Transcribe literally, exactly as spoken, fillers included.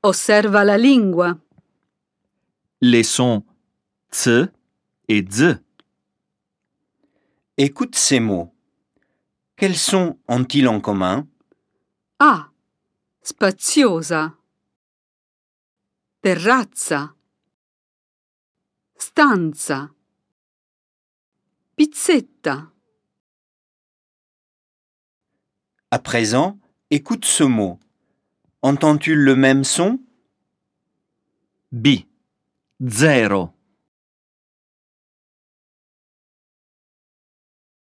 Osserva la lingua. Les sons ts et z. Écoute ces mots. Quels sons ont-ils en commun? A. Spaziosa. Terrazza. Stanza. Pizzetta. À présent, écoute ce mot. Entends-tu le même son? B. Zero.